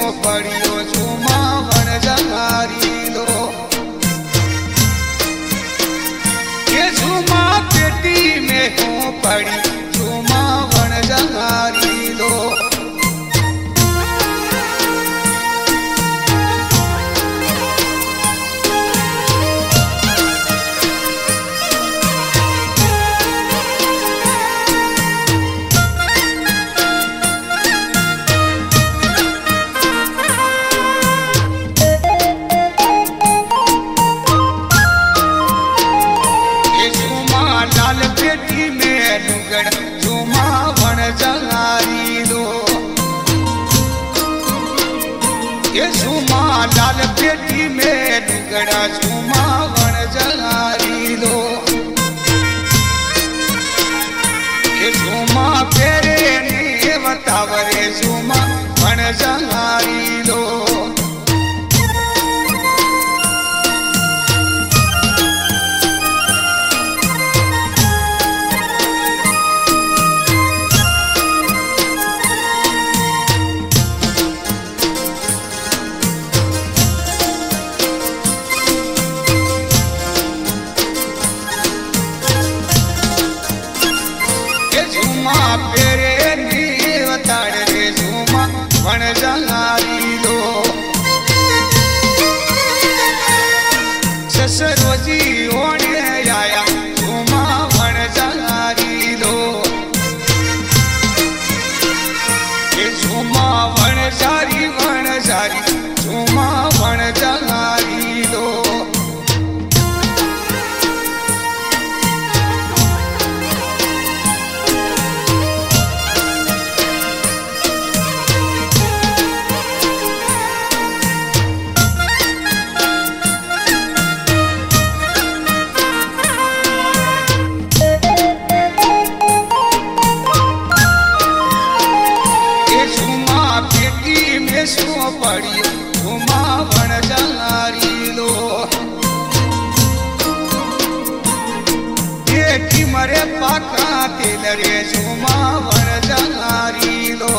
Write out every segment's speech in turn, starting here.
पड़ियो झूमा वन जंगारी लो ये झूमा पेटी में हूँ पड़ी झूमा वन जंगारी लो झूमा वन जंगारी लो ये झूमा लाल पेटी में लुगड़ा झूमा वन जंगारी लो ये झूमा फेरे ने बतावरे झूमा वन जंगारी लो पेरे नीव ताड़े झूमा वन जंगारी लो ससरोजी होने आया झूमा वन जंगारी लो ये झूमा वन जारी झूमा वन जंगारी लो पड़ी झूमा वन जंगारी लो देखी मरे पाका तिल रे झूमा वन जंगारी लो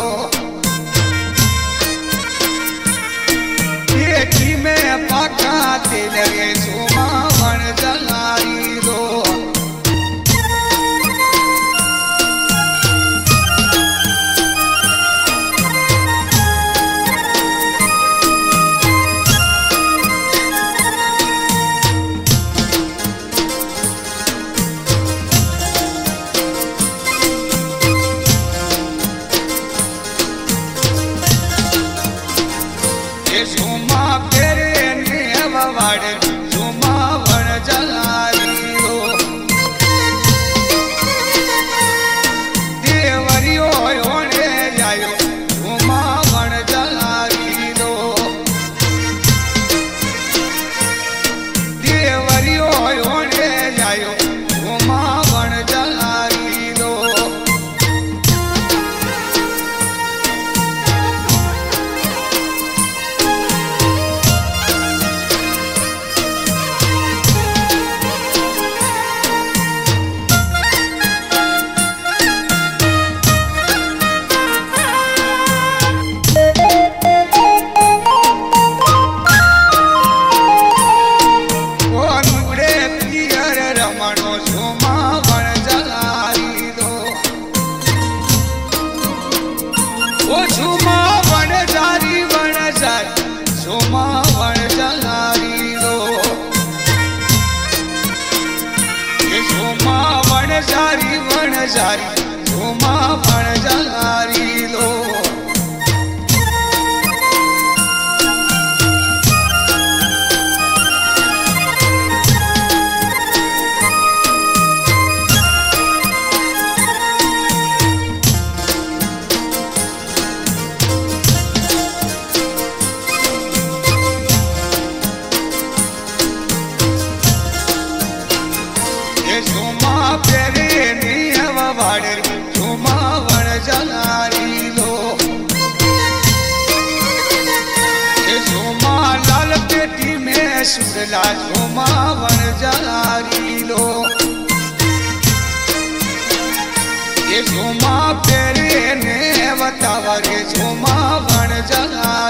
देखी में पाका तिल रे झूमा वन जंगारी लो झूमा फेरे ने वाड़े झूमा वन जंगारी लो देवरियो होने जायो झूमा वन जंगारी लो देवरियो होने जायो झूमा वन जंगारी लो झूमा वन जारी झूमा वन जंगारी लो झूमा वन जारी झूमा वन जंगारी लो झूमा फेरे नीव वाड़े झूमा वन जंगारी लो झूमा लाल पेटी में सुडला झूमा वन जंगारी लो ये झूमा फेरे ने बतावरे झूमा वन जंगारी